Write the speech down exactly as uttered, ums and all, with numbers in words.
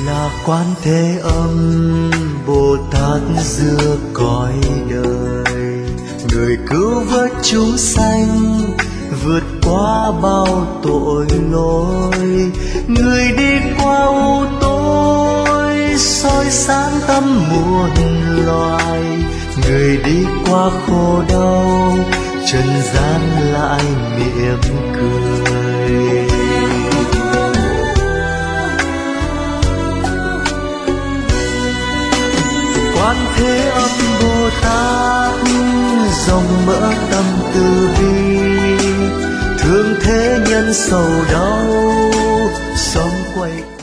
là Quan Thế Âm Bồ Tát giữa cõi đời, người cứu vớt chúng sanh vượt qua bao tội lỗi, người đi qua u tối soi sáng tâm muôn loài, người đi qua khổ đau trần gian lại mỉm cười. Quan Thế Âm Bồ Tát rộng mỡ tâm từ bi, thương thế nhân sầu đau sống quay